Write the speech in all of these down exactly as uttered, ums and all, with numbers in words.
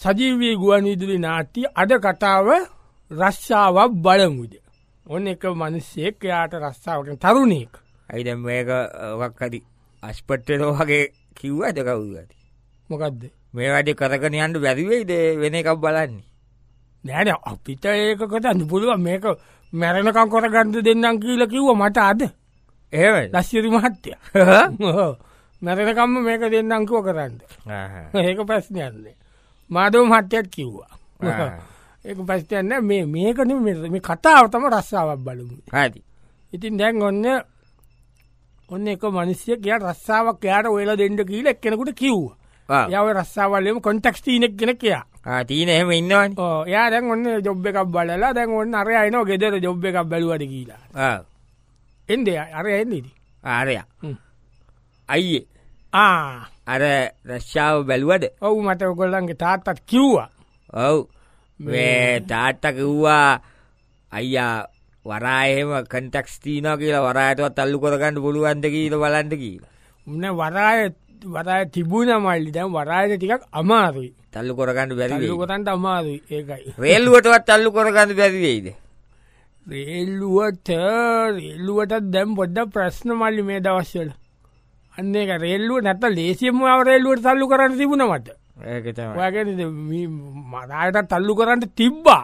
සජීවී ගුවන් විදුලි නාට්‍ය අද කතාව රස්සාවක් බලමුද. ඔන්න එක මිනිස්සෙක් යාට රස්සාවක තරුණයෙක්. අයි දැන් මේක ඔක්ක් හරි අස්පට්ටේනෝ වගේ කිව්වද කවුරු හරි. මොකද්ද? මේ වැඩේ කරගෙන යන්න බැරි වෙයිද වෙන එකක් බලන්නේ. නෑ නෑ අපිට ඒක කරන්න පුළුවන්. මේක මැරෙනකම් කරගන්න දෙන්නම් කියලා කිව්වා මට අද. එහෙමද? ලස්සිරි මහත්තයා. ඔව්. මැරෙනකම්ම මේක දෙන්නම් කිව්ව කරන්න. ආහ්. ඒක ප්‍රශ්නයක් නෑ. මාධව මහත්තයාත් කිව්වා. ඒක ප්‍රශ්නයක් නෑ. මේ මේක නෙමෙයි මේ කතාව තමයි රස්සාවක් බලමු. හරි. ඉතින් දැන් ඔන්න ඔන්න එක මිනිහෙක් යා රස්සාවක් යාට ඔයලා දෙන්න කියලා එක්කෙනෙකුට කිව්වා. ආ. යා ඔය රස්සාවල්ලෙම කොන්ටැක්ට් තීනෙක් කෙනෙක් යා. ආ තීන එහෙම ඉන්නවනේ. ඔව්. යා දැන් ඔන්න ජොබ් එකක් බලලා දැන් ඔන්න අරයා එනවා ගෙදර ජොබ් එකක් බැලුවාද කියලා. ආ. එන්නේ අරයා එන්නේ ඉතින්. ආරයා. හ්ම්. අයියේ. ආ. අර රස්සාව බැලුවද? ඔව් මට ඔයගොල්ලන්ගේ තාත්තත් කිව්වා. ඔව්. මේ තාත්තා කිව්වා අයියා වරාය එහෙම කන්ටැක්ට්ස් තියනවා කියලා වරායටවත් අල්ලු කරගන්න පුළුවන්ද කියලා බලන්න කියලා. මොන වරාය වරාය තිබුණා මල්ලි. දැන් වරායට ටිකක් අමාරුයි. තල්ලු කරගන්න බැරි වෙයි. අල්ලු කරන්න අමාරුයි ඒකයි. රේල්ලුවටවත් අල්ලු කරගන්න බැරි වෙයිද? රේල්ලුවට රේල්ලුවට දැන් පොඩ්ඩක් ප්‍රශ්න මල්ලි මේ දවස්වල. අන්න ඒක රේල්ලුව නැත්නම් ලේසියෙන්ම ආව රේල්ලුවට තල්ලු කරන්න තිබුණා මට. ඒක තමයි. ඔයා කියන්නේ මේ මරායට තල්ලු කරන්න තිබ්බා.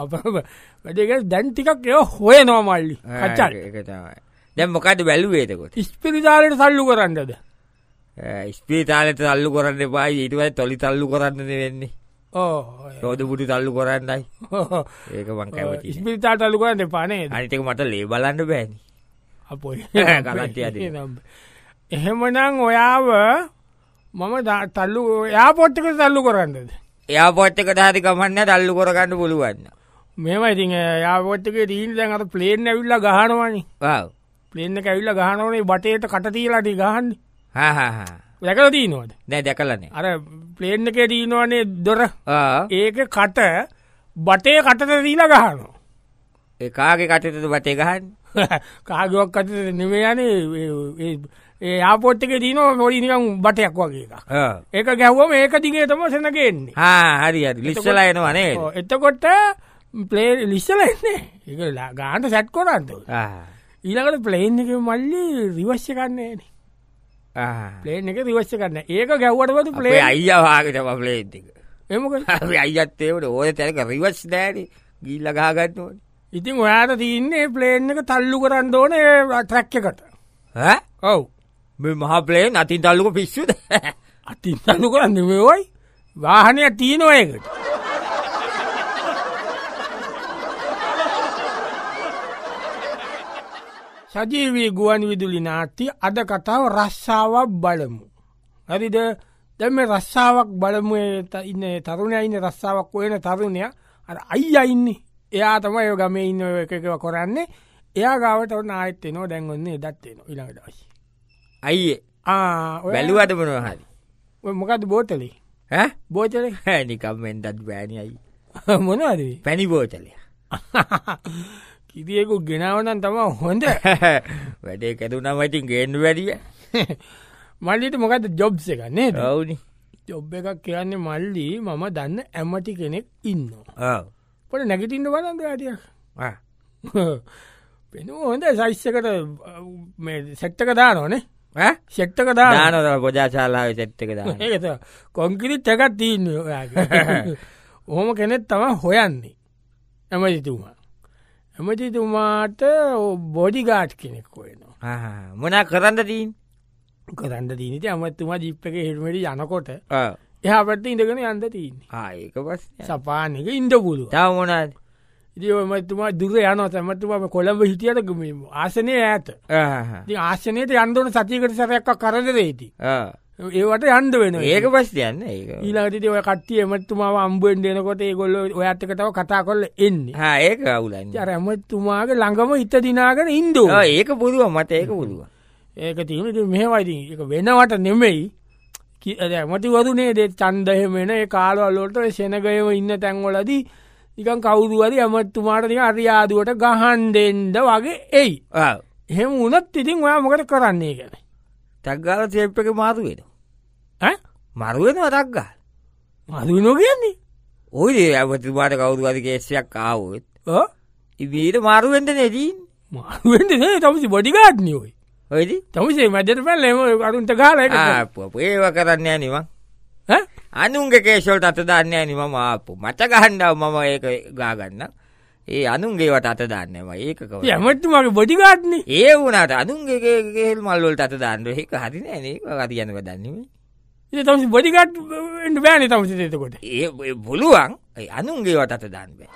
වැඩේ දැන් ටිකක් ඒක හොයනවා මල්ලි. කච්චල්. ඒක තමයි. දැන් මොකද බැලුවේ එතකොට? ඉස්පිරිතාලෙට තල්ලු කරන්නද? ඉස්පිරිතාලෙට තල්ලු කරන්න එපා. ඊට පස්සේ තොලි තල්ලු කරන්න වෙන්නේ. ඔව්. රෝද බුඩු තල්ලු කරන්නයි. ඒක මං කැමතියි. ඉස්පිරිතාලට තල්ලු කරන්න එපා නේද? අනිත් එක මට ලේ බලන්න බෑනේ. අපොයි. කලන්තිය දෙන්න. එහෙමනම් ඔයාව මම තල්ලු එයාපෝට් එකට තල්ලු කරන්නද? එයාපෝට් එකට හරි කමන්නේ තල්ලු කරගන්න පුළුවන්. මේව ඉතින් එයාපෝට් එකේ තියෙන දැන් අර ප්ලේන් ඇවිල්ලා ගහනවනේ. ඔව්. ප්ලේන් එක ඇවිල්ලා ගහනවනේ බටේට කට තියලා ටි ගහන්නේ. හා හා හා. දැකලා තියෙනවද? නෑ දැකලා නෑ. අර ප්ලේන් එකේ තියෙනවනේ දොර. ආ. ඒකේ කට බටේ කටට තියලා ගහනවා. ඒ කාගේ කටටද බටේ ගහන්නේ? කාගේවත් කටට නෙමෙයි යන්නේ ඒ ඒ ආපෝට් එකේ තියෙනවා පොඩි නිකන් බටයක් වගේ එකක්. ආ. ඒක ගැහුවම ඒක දිගේ තමයි සෙනග එන්නේ. හා හරි හරි. ලිස්සලා එනවා නේද? ඔව්. එතකොට ප්ලේ ලිස්සලා එන්නේ. ඒක ගානට සෙට් කරන්න ඕනේ. ආ. ඊළඟට ප්ලේන් එකේ මල්ලි රිවර්ස් එකක් නෑනේ. ආ. ප්ලේන් එකේ රිවර්ස් එකක් නෑ. ඒක ගැහුවට පස්සේ අපේ ප්ලේන් අයියා වාගේ තමයි ප්ලේන් එක. ඒ මොකද? අපේ අයියාත් ඒවට ඕනේ තැනක රිවර්ස් නෑනේ. ගිහිල්ලා ගහ ගන්න ඕනේ. ඉතින් ඔයාට තියෙන්නේ ප්ලේන් එක තල්ලු කරන්න ඕනේ ට්‍රැක් එකට. ඈ? ඔව්. මේ මහා ප්ලේන් අතින් තල්ලුක පිස්සුද? අතින් තල්ලු කරන්නේ මේ ඔයි. වාහනයක් තියෙනවා ඒකට. සජීවී ගුවන් විදුලි නාට්‍ය අද කතාව රස්සාවක් බලමු. හරිද? දැන් මේ රස්සාවක් බලමු ඉන්නේ තරුණයා ඉන්නේ රස්සාවක් හොයන තරුණයා අර අයියා ඉන්නේ. එයා තමයි ඔය ගමේ ඉන්න ඔය එක එක කරන්නේ. එයා ගාවට ඔන්න ආයෙත් එනවා. දැන් ඔන්න එදත් එනවා ඊළඟ දවසේ. අයියේ. ආ ඔය බැලුවද මොනවා හරි? ඔය මොකද්ද බෝතලේ? ඈ? බෝතලේ? ඈ නිකම් මෙන්දත් බෑනි අයි. මොනවද මේ? පැණි බෝතලේ. කිරියෙකු ගෙනාව නම් තමයි හොඳ. වැඩේ කැදුනම ඉතින් ගේන්න බැරිය. මල්ලිට මොකද්ද ජොබ්ස් එක නේද? ඔව්නේ. ජොබ් එකක් කියන්නේ මල්ලි මම දන්න ඇමටි කෙනෙක් ඉන්නවා. ඔව්. පොඩ නැගිටින්න බලන්න ටිකක්. ආ. පෙනුම හොඳ සයිස් එකට මේ සෙට් එක දානවනේ. ඈ? සෙට් එක දානවා. දානවා පොජාශාලාවේ සෙට් එක දානවා. ඒක තමයි. කොන්ක්‍රීට් එකක් තියෙන්නේ ඔයාගේ. ඔහොම කෙනෙක් තමයි හොයන්නේ. ඇමතිතුමා. ඇමතිතුමාට බොඩි ගාඩ් කෙනෙක් හොයනවා. ආ. මොනා කරන්න තියෙන්නේ? කරන්න තියෙන්නේ ඉතින් ඇමතිතුමා ජීප් එකේ හෙල්මෙටි යනකොට ඔව්. එහා පැත්තේ ඉඳගෙන යන්න තියෙන්නේ. ආ ඒක පස්සේ. සපාන් එක ඉන්න පුළුවන්. තව මොනවාද? ඉතින් ඔය ඇමතිතුමා දුර යනවා. ඇමතිතුමා මේ කොළඹ හිටියට මේ ආසනේ ඈත. ආ. ඉතින් ආසනේට යන්න ඕන සතියකට සැරයක් කරදරේ ඉතින්. ආ. ඒවට යන්න වෙනවා. ඒක පස්සේ යන්නේ ඒක. ඊළඟට ඉතින් ඔය කට්ටිය එමෙතුමාව අම්බෙන් දෙනකොට ඒගොල්ලෝ ඔයත් එක්ක තව කතා කරලා එන්නේ. හා ඒක අවුලන්නේ. අර එමෙතුමාගේ ළඟම හිත දිනාගෙන ඉන්න ඕන. ඔව් ඒක පුළුවන් මට ඒක පුළුවන්. ඒක තියෙන්නේ ඉතින් මෙහෙවයි ඉතින් ඒක වෙනවට නෙමෙයි. එමෙතිවරුනේ දෙ ඡන්ද එහෙම එන ඒ කාලවල වලට ඔය සෙනගයම ඉන්න තැන්වලදී නිකන් කවුරු හරි එමෙතුමාට නිකන් අරියාදුවට ගහන් දෙන්න වගේ එයි. ඔව්. එහෙම වුණත් ඉතින් ඔයා මොකද කරන්නේ කියන්නේ? ටක් ගාලා ටේප් එක මාරු වෙනවා. ඈ? මාරු වෙනවා ටක් ගාලා. මාරු වෙනවා කියන්නේ? ඔය ඇමතුමාට කවුරුහරි කේසයක් ආවොත් ඉබේට මාරු වෙන්න නේදී. මාරු වෙන්න නේ තමුසේ බොඩිගාඩ් නේ ඔය. ඔයද? තමුසේ මැදට පැනලා එම අරුන්ට ගහලා ඒක. ආ අප්පෝ ඒව කරන්නේ නෑ නේ මං. ඈ? අනුන්ගේ කේස් වලට අත දාන්නේ නෑ නේ මම ආප්පෝ. මට ගහන්නව මම ඒක ගා ගන්න. ඒ අනුන්ගේ වට අත දාන්නේ මම ඒක කවුද? ඒ ඇමතුමාගේ බොඩිගාඩ් නේ. ඒ වුණාට අනුන්ගේ කේල් මල් වලට අත දාන්න ඒක හරි නෑ නේ. ඒක හරියන්නේ වැඩන්නේ මේ. ඉතින් තමුසේ බොඩිගාඩ් වෙන්න බෑනේ තමුසේ එතකොට. ඒ පුළුවන්. ඒ අනුන්ගේ වට අත දාන්න බෑ.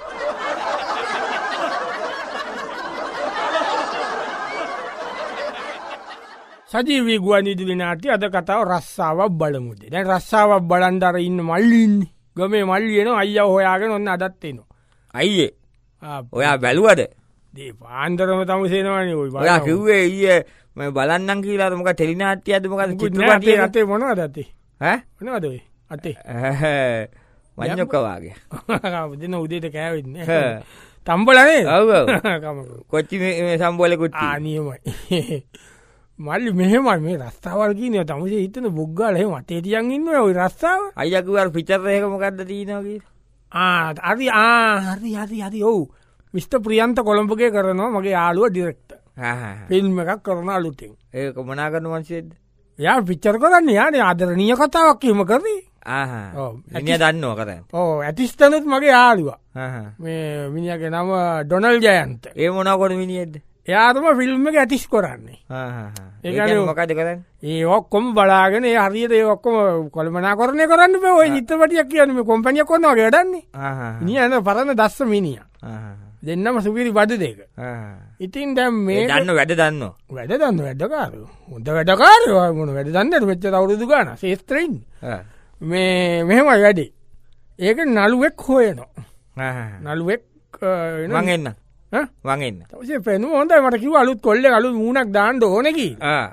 සජීවී ගුවන්විදුලි නාට්‍ය අද කතාව රස්සාවක් බලමුද. දැන් රස්සාවක් බලන් අර ඉන්න මල්ලි ඉන්නේ. ගමේ මල්ලි එනවා අයියා හොයාගෙන ඔන්න අදත් එනවා. අයියේ. ඔයා බැලුවද? දේ පාන්දරම තමුසේ එනවනේ ඔය. ඔයා කිව්වේ ඊයේ මම බලන්නම් කියලා අර මොකද ටෙලි නාට්‍යයක්ද මොකද චිත්‍රපටියද? අතේ මොනවද අතේ? ඈ? මොනවද ඔය? අතේ. මඤ්ඤොක්ක වාගේ. දෙන උදේට කෑවෙන්නේ. තම්බලනේ. ඔව් ඔව්. කොච්චි මේ සම්බෝලේ කුට්ටි. ආ නියමයි. මල්ලි මෙහෙමයි මේ රස්තාවල් කියන්නේ තමුසේ හිතන බුග්ගාල එහෙම අතේ තියන් ඉන්නේ ඔය රස්තාව. අයියා කිව්වා පිටර් එක මොකද්ද තියෙනවා කියලා. ආ හරි ආ හරි හරි හරි ඔව්. මිස්ටර් ප්‍රියන්ත කොළඹගේ කරනවා මගේ යාළුවා ඩිරෙක්ටර්. හා හා. ෆිල්ම් එකක් කරන අලුතෙන්. ඒක මොනා කරන මිනිස්සෙක්ද? එයා පිච්චර් කරන්නේ යානේ ආදරණීය කතාවක් එහෙම කරේ. ආහා. ඔව්. මිනිහා දන්නව කරන්නේ. ඔව් ඇටිස්ටනුත් මගේ යාළුවා. හා හා. මේ මිනිහාගේ නම ඩොනල් ජයන්ත. ඒ මොනවා කරන මිනිහෙක්ද? එයා තමයි ෆිල්ම් එක ඇටිස් කරන්නේ. හා හා හා. ඒ කියන්නේ මොකද කරන්නේ? ඒ ඔක්කොම බලාගෙන ඒ හරියට ඒ ඔක්කොම කල්පනාකරණය කරන්න බෑ. ඔය චිත්‍රපටියක් කියන්නේ මේ කම්පැනියක් කරනවා වගේ වැඩන්නේ. හා හා. මිනිහා නේද පරණ දස්ස මිනිහා. හා හා. දෙන්නම සුපිරි බඩ දෙක. හා හා. ඉතින් දැන් මේ දන්න වැඩ දන්නෝ. වැඩ දන්න වැඩකාරයෝ. හොඳ වැඩකාරයෝ මොන වැඩ දන්නේද මෙච්චර අවුරුදු ගාන ශේස්ත්‍රේ ඉන්නේ. හා. මේ මෙහෙමයි වැඩේ. ඒක නළුවෙක් හොයනවා. හා හා. නළුවෙක් මං එන්න. ඈ මං එන්න. ඊපස්සේ පෙනුම හොඳයි මට කිව්වා අලුත් කොල්ලෙක් අලුත් මූණක් දාන්න ඕනේ කියලා.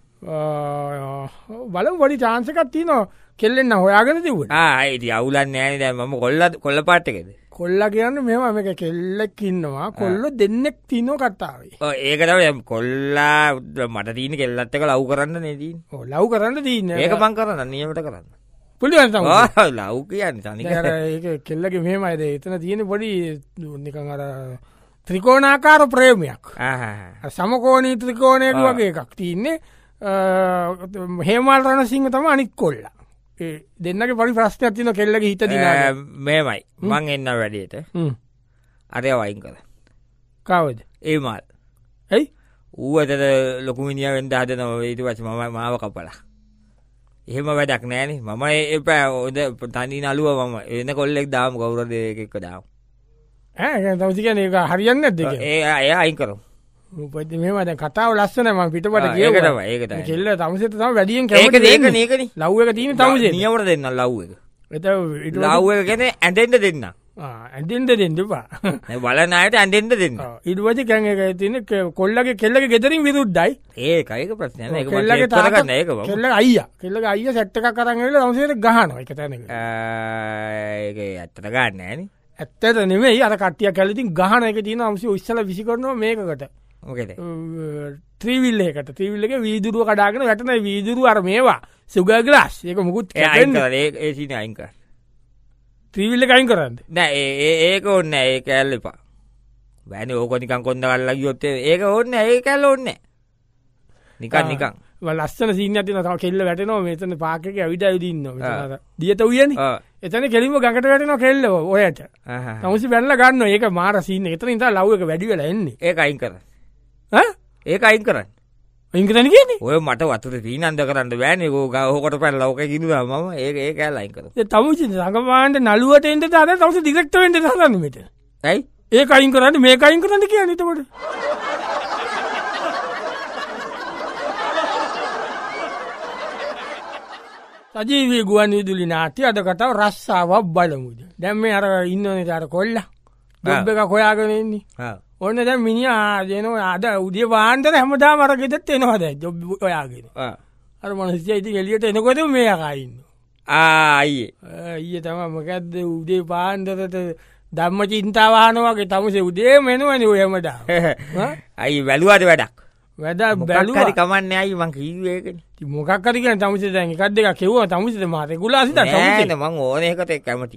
ආ. බලමු පොඩි chance එකක් තියෙනවා කෙල්ලෙන්න හොයාගෙන තිබුණා. ආ ඉතින් අවුලක් නෑනේ දැන් මම කොල්ල කොල්ල පාට් එකේද? කොල්ලා කියන්නේ මෙහෙම මේක කෙල්ලෙක් ඉන්නවා කොල්ලෝ දෙන්නෙක් තියෙනවා කතාවේ. ඔව් ඒක තමයි කොල්ලා මට තියෙන කෙල්ලත් එක්ක ලව් කරන්න නේ තියෙන්නේ. ඔව් ලව් කරන්න තියෙන්නේ. ඒක මං කරන්න නියමයට කරන්න. පුළුවන් තමයි. ඔව් ලව් කියන්නේ තනිකර. ඒක කෙල්ලගේ මෙහෙමයි දේ එතන තියෙන පොඩි නිකන් අර ත්‍රිකෝණාකාර ප්‍රේමයක්. ආහා. සමකෝණී ත්‍රිකෝණයක වගේ එකක් තියෙන්නේ. හේමල් රණසිංහ තමයි අනිත් කොල්ලා. ඒ දෙන්නගේ පොඩි ප්‍රශ්නයක් තියෙනවා කෙල්ලගේ හිත දිනාගෙන. මේමයි. මං එන්න වැඩේට. හ්ම්. අරය වයින් කරා. කවුද? ඒ මාල්. එයි ඌවද ලොකු මිනිහා වෙන්න හදනවා ඊට පස්සේ මම මාව කපලා. එහෙම වැඩක් නෑනේ. මම එපා ඔද තනි නළුවා මම එන කොල්ලෙක් දාමු කවුරුද ඒක එක්ක දාමු. ඈ තමයි කියන්නේ ඒක හරියන්නේ නැද්ද ඒක? ඒ එයා අයින් කරමු. මොකද මෙහෙම දැන් කතාව ලස්සනයි මම පිටපත කියුවා. ඒක තමයි ඒක තමයි. කෙල්ල තමුසෙත් තමයි වැඩියෙන් කැමති. ඒක ඒකනේ ඒකනේ. ලව් එක තියෙන තමුසෙත්. නියමට දෙන්න ලව් එක. ඒක ලව් එක කියන්නේ ඇඳෙන්න දෙන්න. ආ ඇඳෙන්න දෙන්න එපා. මේ බලන අයට ඇඳෙන්න දෙන්න. ඊට පස්සේ කැන් එක තියෙන කොල්ලගේ කෙල්ලගේ ගෙදරින් විරුද්ධයි. ඒක ඒක ප්‍රශ්නයක් නෑ. ඒක මම කරගන්න ඒක බම. කෙල්ලගේ අයියා. කෙල්ලගේ අයියා සෙට් එකක් අරන් ඇවිල්ලා තමුසෙත් ගහනවා ඒක තැනක. ඒක ඇත්තට ගන්න නෑනේ. ඇත්තට නෙමෙයි අර කට්ටිය කැලේ ඉතින් ගහන එක තියෙන අම්සි ඉස්සලා විසි කරනවා මේකකට. මොකද? ත්‍රිවිල් එකකට. ත්‍රිවිල් එකේ වීදුරුව කඩාගෙන වැටෙන වීදුරුව අර මේවා සුගර් ග්ලාස්. ඒක මුකුත් අයින් කරලා ඒ ඒ සීනේ අයින් කරලා. ත්‍රිවිල් එක අයින් කරන්නේ. නෑ ඒ ඒක ඕනේ නෑ ඒක ඇල්ල එපා. බෑනේ ඕක නිකන් කොන්ද ගල්ලා ගියොත් ඒක ඕනේ නෑ ඒක ඇල්ල ඕනේ නෑ. නිකන් නිකන්. මම ලස්සන සීන් එකක් තියෙනවා. තව කෙල්ල වැටෙනවා මෙතන පාක් එකේ ඇවිද ඇවිද ඉන්නවා. මෙතන අර දියට උයනේ. එතන කෙලින්ම ගඟට වැටෙනවා කෙල්ල ඔයට. ආහා. තමුසි බැනලා ගන්නවා. ඒක මාර සීන් එක. එතන ඉඳලා ලව් එක වැඩි වෙලා එන්නේ. ඒක අයින් කරන්න. ඈ? ඒක අයින් කරන්න. අයින් කරන්න කියන්නේ? ඔය මට වතුර තීනන්ද කරන්න බෑනේ. ඕකට පැනලා ඕක කිනුවා මම. ඒක ඒක ඇල්ල අයින් කරමු. ඒ තමුසි සංගමාන්ට නළුවට එන්න දාලා තමුසි ඩිරෙක්ටර් වෙන්න දාන්නේ මෙතන. ඇයි? ඒක අයින් කරන්නේ මේක අයින් කරන්න කියන්නේ එතකොට. සජීවී ගුවන්විදුලි නාට්‍ය අද කතාව රස්සාවක් බලමුද. දැන් මේ අර ඉන්නෝනේ අර කොල්ලා. ජොබ් එකක් හොයාගෙන ඉන්නේ. ආ. ඔන්න දැන් මිනිහා දෙනවා අද උදේ වාන්දර හැමදාම අර ගෙදරට එනවා දැන් ජොබ් හොයාගෙන. ආ. අර මිනිස්සු ඉතින් එළියට එනකොට මේ යකා ඉන්නවා. ආ අයියේ. අයියේ තමයි මොකද්ද උදේ වාන්දරට ධම්මචින්තා වහන වගේ තමුසේ උදේම එනවනේ ඔය හැමදාම. අයියේ වැළුවාද වැඩක්. වැඩ බැලුවා. මොකක් හරි කමන්නේ අයියේ මං කිව්වේ ඒකනේ. ඉතින් මොකක් හරි කියන්නේ තමුසේ දැන් එකක් දෙකක් කෙවුවා තමුසේද මා රෙගුලාසිත තමුසේ. නෑ මං ඕනේ එකට කැමති.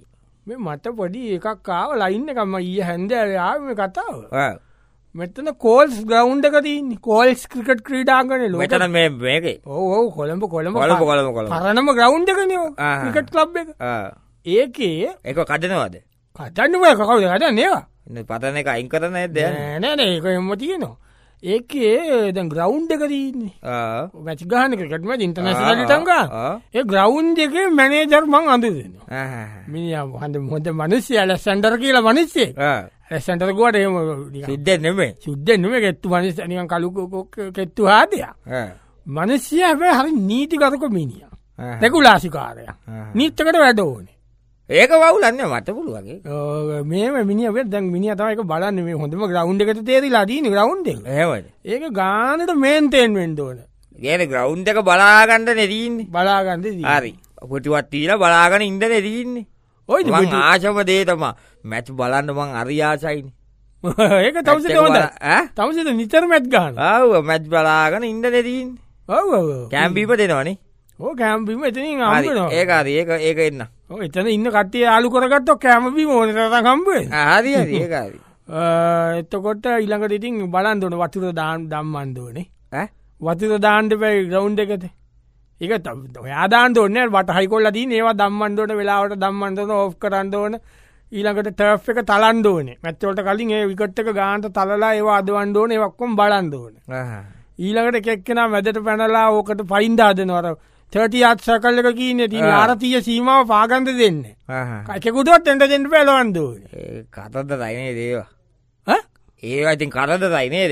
මේ මට පොඩි එකක් කාව ලයින්න එකම ඊය හැන්දෑව ආම කතාව මෙතන කෝල්ස් ග්‍රවන්් එක තින්නේ කෝල්ස් ක්‍රිකට් ක්‍රීඩාගන ලෝ මෙතන මේ මේක ඕ කොළඹ කොළඹ කොළඹ කොළඹ කොළඹ පරණම ග්‍රවන්් එකනෝ ක්‍රිකට් ලබ් එක ඒකේ ඒක කඩනවාද කටන්නම කකවද කටන්න ඒවා පතන එක අයින් කරන ඇද නෑන ඒක එම තියනවා ඒකේ දැන් ග්‍රවන්් එක තින්නේ වැචි ගාන ක්‍රිකට්ම ඉන්ටර්නශනලි තංගා ඒ ග්‍රවන්් එක මැනේජර් මං අඳුදන්න මිනිියම් හඳ හොඳ මනුස්්‍ය ඇල සැන්ඩර් කියලා මනිස්සේ ඇසන්ටරකුවට එම සිද්ධ නෙමේ සුද්දෙන්ම ගෙත්තු මනිස් නිකන් කලුකො කෙත්තු හාදයක් මනුස්්‍ය හැබැ හරි නීතිකරක මිනිිය තැකුලාසිකාරය නීත්තකට වැඩ ඕනේ ඒක වවුලන්න මට පුළුවගේ මේ මිනිිය දැන් මිනි තවක බලන්න මේ හොඳම ග්‍රවන්් එකට තේරලා දීන ග්‍රවන්් එක ඒක ගානට මේන්තෙන් වෙන්ඩෝන ගන ග්‍රවන්් එක බලාගණ්ඩ නෙදීන්නේ බලාගන්ද හරි පොටිවත්තිීල බලාගන ඉන්ද නෙදීන්නේ ඔයි ආශප දේතම මැච් බලන්න මං අරියාසයින ඒක තවස හොඳ තවසට නිතර මැත් ගන්න ආව මැච් බලාගන ඉන්ද නෙදීන් කෑම්පීප දෙනවනේ ඕ කෑම්පිම එතන ඒකාද ඒක ඒක එන්න එතන ඉන්න කටේ ආලු කරගත්ත කෑමපි ඕන කම්බේ හරි ඒකාද එතකොට ඉළඟට ඉතින් බලන්දොන වතුර දාන් දම්මන්දෝනේ වතුර දාන්ඩ පැයි ග්‍රවන්් එකත ඒක ඔයාදාන්ට ඔන්න වට හයිකොල්ල දී ඒවා දම්මන්ඩෝන වෙලාවට දම්මන්දන ඔෆ් කරන්ඩෝන ඊළඟට ටර්ෆ් එක තලන්ඩෝනේ මැත්තවලට කලින් ඒ විකට්ක ගාන්ට තලලා ඒවා අදවන්ඩෝන ඒවක්කොම් බලන්දෝන ඊළඟට කෙක්කෙන මැදට පැනලා ඕකට පයින්දාදනවර තටියත් සකල්ල එක කීන ති ආරතිය සීමාව පාගන්ද දෙන්න කයකුටුවත් එට දෙට පැලවන්දෝ කතද රයිනේ දේවා ඒ ඉතින් කරද රයිනේ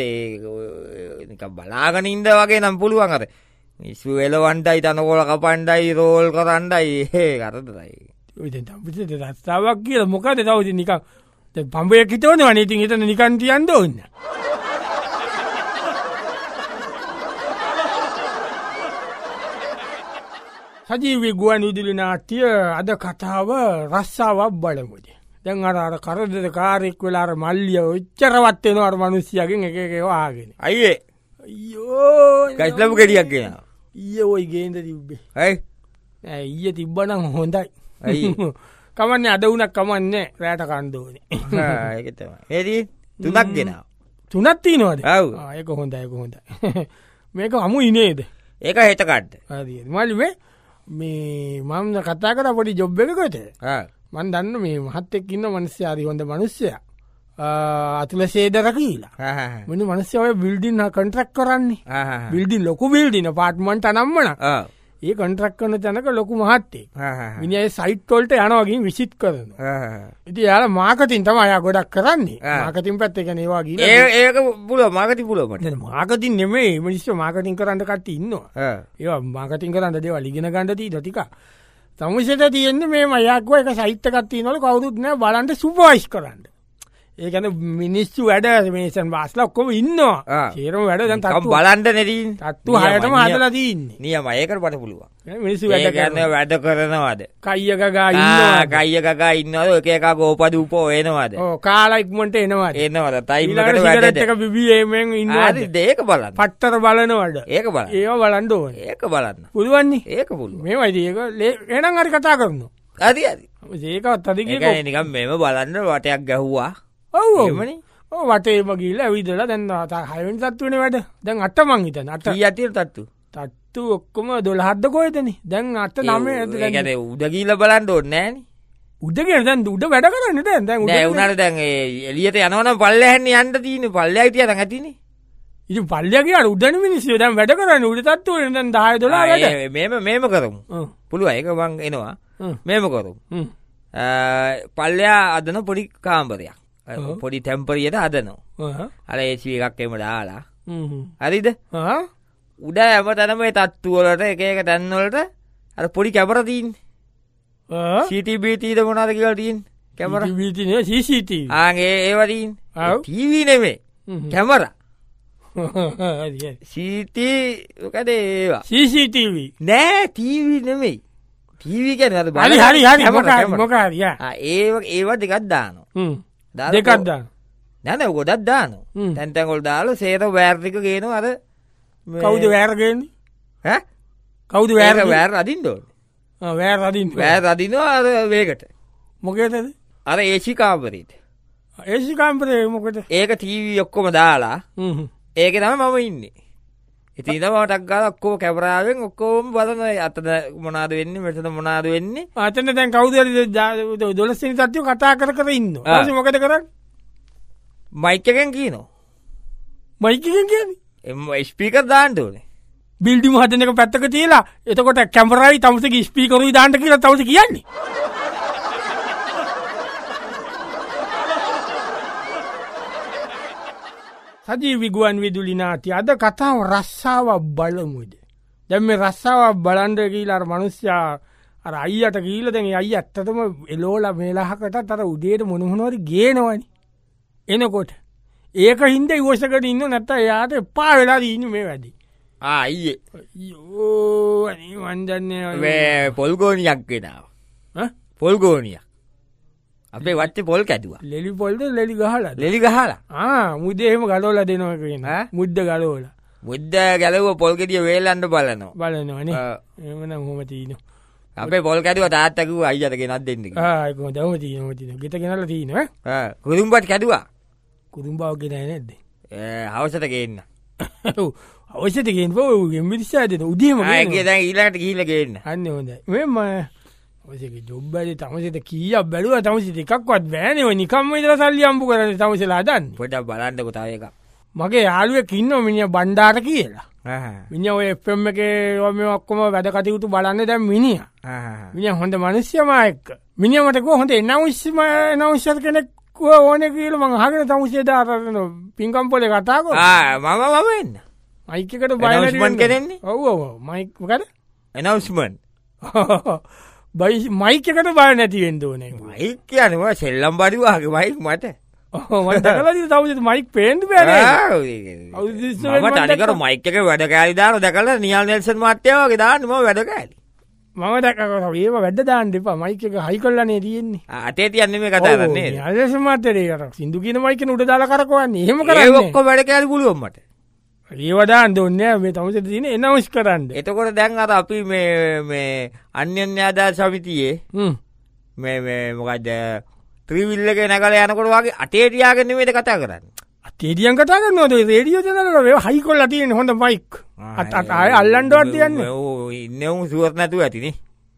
දේ බලාගන ඉන්ද වගේ නම් පුළුවන් අර මිස්සු එලවන්ටයි තනකොල කපන්ඩයි රෝල් කරන්ඩයි ඒ කරදරයි රස්ථාවක් කියල මොකද තවති නික පම්බය කිතවන වනඉතින් එතන නිකන්තියන්ද ඔන්න සජීවී ගුවන් විදුලි නාට්‍ය අද කතාව රස්සාවක් බලමුද දැන් අර අර කරදර කාරෙක් වෙලාර මල්ලිය ඔච්චරවත්වෙනවර මනුස්්‍යයගෙන් එක එකවාගෙන අයියේ අයෝ ගස්ලපු ගෙඩියක් කියෙන ඊය ඔයි ගේන්ද තිබ්බේ ඇයි ඊය තිබ්බනම් හොඳයි කමන්න අද වනක් කමන්න රෑට කණ්ඩෝනේ ඒතම ඒදී තුනක් ගෙනාව තුනත්ති නොද ඒක හොඳ එක හොඳ මේක අමු ඉනේද ඒක හෙතකට්ට මලිවේ මේ මම්ද කතා කර පොඩි ජොබ් එකකට මන් දන්න මේ මහත්තෙක් ඉන්න මනස්්‍ය අරි හොඳ මනුස්්‍යය අතුල සේදර කියලා මනි මනස්්‍යය බිල්ඩින්න කන්ට්‍රක් කරන්නේ බිල්ඩින් ලොකු බිල්ඩින පාට්මන්ට අනම්මන ඒ කන්ට්‍රක් කන තැනක ලොකු මහත්තේ මිනියි සයිට්තොල්ට යනවගින් විසිට් කරන ඉති යාල මාකතින් තම අය ගොඩක් කරන්නේ මාකතින් පැත්ත එක නවාගේ ඒක පුල මාකති පුලමට මාකතින් නෙමේ මිනිස්්‍ර මාකටින් කරන්න කට ඉන්නවා ඒ මාකටින් කරන්න දේව ලිගෙන ගණඩති දතික තමුසට තියෙන්නේ මේ මයක්ව එක සහිත්තකත්ති නොල කවුරුත්න බලන්ට සුපයිස් කරන්න ඒකන මිනිස්සු වැඩ මේසන් වාස්ල ඔක්කොම ඉන්නවා සේරම වැඩ දැන් තත්තු බලන්ට නැරීන් තත්තු හයටම හදලා තින්නේ නියම ඒකට පට පුළුවන් මිනිස්සු වැඩ කරන වැඩ කරනවාද කයියකගා කයියකගා ඉන්නවද එක එක ගෝපද උපෝ එනවාද කාලයික්මට එනවා එනවද තයිලට වැඩක බිබියමෙන් ඉන්නවා ඒක බලන්න පත්තර බලනවඩ ඒක බල ඒ බලන්ඩෝ ඒක බලන්න පුළුවන්නේ ඒක පුළුව මේ වයිද ඒක එනම් හරි කතා කරන්න අද ඒකත් අදික නිකම් මෙම බලන්න වටයක් ගැහ්වා ඔවමනි වටේම ගිල්ල විදල දැන්න හයවෙන් තත්වන වැඩ දැන් අට මංහිතන අට අතිර තත්තු තත්තු ඔක්කොම දොළහද්ද කොයතන දැන් අට නම ඇ උදගීල බලන්ඩ ඕන්නෑන උදගෙන දැන් උඩ වැඩ කරන්න දැන් උනට දැන් එලියට යනවන පල්ලහැන්න අන්ට තියන පල්ල අයිතිය ඇතින ඉති පල්ලගේ උදන මිනිස්සේ දැන් වැඩ කරන්න උඩ තත්ව දැන් දාය දොලා මෙම මේම කරමු පුළුව එක බං එනවා මේම කරු පල්ලයා අදන පොඩි කාම්බරයක් පොඩි තැම්පරියට අදනවා අර ඒසි එකක් එම දාලා හරිද උඩ ඇම තැනම තත්තුවලට එක එක තැන්වලට අර පොඩි කැපරතින් සිටිබීතීද මොනාද කියලටීන් කැමර සිට ආගේ ඒවරීන් ටීවී නෙමේ කැමර සීටකද ඒවා සීසිටව නෑ ටීවී නෙමෙයි ටීවී කැන බලි හරි හරි මොකාරිය ඒ ඒවා දෙකත් දානවා දෙකක්දා නැන ගොඩත් දාන තැන්තැන්ගොල් දාල සේත වෑර්තික ගේන අද කවුද වෑරගෙන කවුද වෑර වෑර අදින් දෝ වෑර අදින් වෑ අදිනවා අද වේකට මොකේද අර ඒශිකාපරීට ඒසිකාම්පරේ මොකට ඒක ටීවී ඔක්කොම දාලා ඒක තම මම ඉන්නේ ඉතින් මටක් ගාලා ඔක්කොම කැමරාවෙන් ඔක්කොම බලන අතන මොනවද වෙන්නේ මෙතන මොනවද වෙන්නේ අතන දැන් කවුද දොළොස් වෙනි තත්ත්වය කතා කර කර ඉන්නවා ඊට පස්සේ මොකද කරන්නේ මයික් එකෙන් කියනවා මයික් එකෙන් කියන්නේ එම් ස්පීකර් දාන්න ඕනේ බිල්ඩින් හදන එක පැත්තක තියලා එතකොට කැමරායි තමුසේගේ ස්පීකරුයි දාන්න කියලා තමුසේ කියන්නේ සජීවි ගුවන් විදුලි නාට්‍ය අද කතාව රස්සාවක් බලමුද දැන් මේ රස්සාවක් බලන්න ගිහලා අර මිනිස්සයා අර අයියට ගිහලා දැන් ඒ අයියා ඇත්තටම එලෝලා මේලහකටත් අර උදේට මොන මොනවද ගේනවනේ එනකොට ඒක හින්දා ඉවසකට ඉන්න නැත්නම් එයාට එපා වෙලා ඉන්නේ මේ වැඩි ආ අයියේ අයියෝ අනේ මන් දන්නේ මේ පොල් ගෝනියක් ගෙනාව ඈ පොල් ගෝනියක් අපේ වත්තේ පොල් කැදුවා ලෙලි පොල්ද ලෙලි ගහලා ලෙලි ගහලා ආ මුද්දේ එහෙම ගලවලා දෙනවා කියනවා මුද්ද ගලවලා මුද්ද ගැලුව පොල් ගෙඩිය වේලන්න බලනවා බලනවනේ එහෙමනම් කොහොම තියෙනවා අපේ පොල් කැදුවා තාත්තා කිව්වා අයියට ගෙනත් දෙන්න කියලා ආ ඒක කොහොමද ඔහොම තියෙනවා තියෙනවා ගෙට ගෙනල්ලා තියෙනවා ඈ කුරුම්බත් කැදුවා කුරුම්බාව ගෙනයි නැද්ද ඒ හවසට ගේන්න ඔව් අවශ්‍යද ගේන්න පො මිරිසා දෙන උදේම ආ ඒක දැන් ඊළඟට ගිහිල්ලා ගේන්න අන්න හොඳයි මෙන්න ඔයගේ ජොබ් එකේ තමසිට කීයක් බැලුවා තමසිට එකක්වත් බෑනේ ඔය නිකම්ම ඉඳලා සල්ලි අම්බු කරන්නේ තමසිලා හදන්නේ පොඩ්ඩක් බලන්නකෝ තව එකක් මගේ යාළුවෙක් ඉන්නවා මිනිහා බණ්ඩාර කියලා ආහ් මිනිහා ඔය එෆ් එම් එකේ මේ ඔක්කොම වැඩ කටයුතු බලන්නේ දැන් මිනිහා ආහ් මිනිහා හොඳ මිනිස්සයා මා එක්ක මිනිහා මට කිව්වා හොඳ එනවුස් එනවුස් කෙනෙක් ඕනේ කියලා මං අහගෙන තමසිට දාන පින්කම් පොලේ කතා කරා ආ මම මම එන්න මයික් එකට බය announcement කරන්නේ ඔව් ඔව් මයික් මොකද announcement බයි මයික් එකට බය නැති වෙන්න ඕනේ මයික් කියන්නේ මොකද සෙල්ලම් බඩු වගේ මයික් මට ඔව් මම දැකලා තියෙන තවද මයික් පේන්න බෑනේ මම තනිකර මයික් එක වැඩ කෑලි දාන දැකලා නියල් නෙල්සන් මහත්තයා වගේ දාන්න මම වැඩ කෑලි මම දැක්කා ඒව වැඩ දාන්න එපා මයික් එක හයි කරලානේ තියෙන්නේ අතේ තියන්නේ මේ කතා කරන්නේ නියල් නෙල්සන් මහත්තයා සින්දු කියන මයික් එක උඩ දාලා කරකවන්නේ එහෙම කරන්නේ ඒ ඔක්කොම වැඩ කෑලි පුළුවන් මට ඒව දාන්න ඕනේ මේ තමසේ තියෙන එනවුස් කරන්න එතකොට දැන් අර අපි මේ මේ අන්‍යන්‍ය ආදාය සමිතියේ හ්ම් මේ මේ මොකද ත්‍රිවිල් එකේ නැගලා යනකොට වගේ අතේ තියාගෙන නෙමෙයිද කතා කරන්නේ අතේ තියන් කතා කරනවද රේඩියෝ චැනල් වල ඒව හයි කරලා තියෙන හොඳ මයික් අත අත ආය අල්ලන්නවත් තියන්නේ ඔව් ඉන්නේ උන් සුවර් නැතුව ඇතිනේ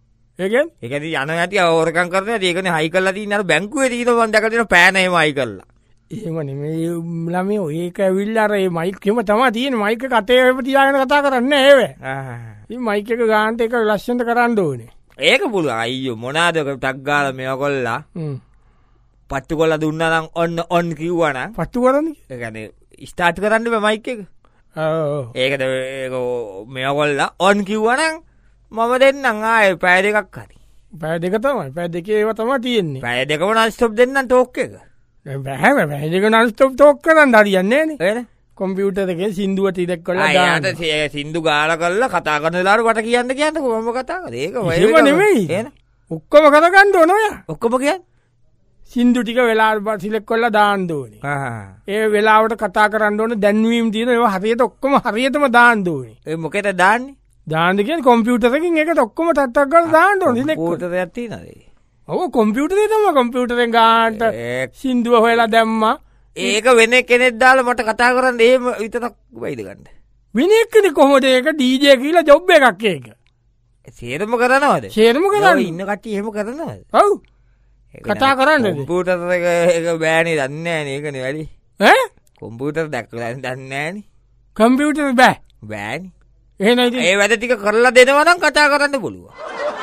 ඒ කියන්නේ ඒක ඉතින් යන ඇති අවරකම් කරනවා ඒකනේ හයි කරලා තියෙන අර බැංකුවේ තියෙන මම දැකලා තියෙන පෑන එහෙම හයි කරලා එහෙම නෙමෙයි ළමයි ඔය ඒක ඇවිල්ලා අර මේ මයික් එකම තමයි තියෙන්නේ මයික් එක අතේ එහෙම තියාගෙන කතා කරන්නේ නෑ ඒව ආ ඉතින් මයික් එක ගන්නට ඒක ලස්සනට කරන්න ඕනේ ඒක පුළුවන් අයියෝ මොනවාද ටක් ගාලා මේව කොල්ලා හ්ම් පත්තු කොල්ලා දුන්නා නම් ඔන්න ඔන් කිව්වා නම් පත්තු කරන්නේ ඒ කියන්නේ ස්ටාර්ට් කරන්න බෑ මයික් එක ඔව් ඒකද ඒක මේව කොල්ලා ඔන් කිව්වා නම් මම දෙන්නම් ආයේ පැය දෙකක් හරි පැය දෙක තමයි පැය දෙකේ ඒවා තමයි තියෙන්නේ පැය දෙකම නම් ස්ටොප් දෙන්නම් ටෝක් එක බෑ බෑ ඒක නම් ස්ටොප් ටෝක් කරන්න හරියන්නේ නෑනේ එහෙනම් කම්පියුටර් එකේ සින්දුව ටිකක් කරලා ආ දාන්න යාට සින්දු ගාලා කරලා කතා කරන දාරු වට කියන්න කියන්න කොහොම කතා කරේ ඒක එහෙම නෙමෙයි එහෙනම් ඔක්කොම කරගන්න ඕන ඔයා ඔක්කොම කියන්නේ සින්දු ටික වෙලාවට සිලෙක්ට් කරලා දාන්න ඕනේ ආ ඒ වෙලාවට කතා කරන්න ඕනේ දැන්වීම් තියෙන ඒවා හරියට ඔක්කොම හරියටම දාන්න ඕනේ ඒ මොකේද දාන්නේ දාන්න කියන්නේ කම්පියුටර් එකකින් ඒකට ඔක්කොම ටක් ටක් කරලා දාන්න ඕනේ සිලෙක්ට් කෝටරයක් තියෙනද ඔව් කම්පියුටරේ තමයි කම්පියුටරෙන් ගානට සින්දුව හොයලා දැම්මා ඒක වෙන කෙනෙක් දාලා මට කතා කරන්න එහෙම විතරක් වෙයිද ගන්න වෙන එක්කනේ කොහොමද ඒක ඩීජේ කියලා ජොබ් එකක් ඒක සේරම කරනවද සේරම කරන්නේ ඉන්න කට්ටිය එහෙම කරනවද ඔව් කතා කරන්නද කම්පියුටර් එක ඒක බෑනේ දන්නේ නෑනේ ඒකනේ වැඩි ඈ කම්පියුටර් දැක්කලා දන්නේ නෑනේ කම්පියුටර් බෑ බෑනේ එහෙනම් ඉතින් ඒ වැඩ ටික කරලා දෙනවා නම් කතා කරන්න පුළුවන්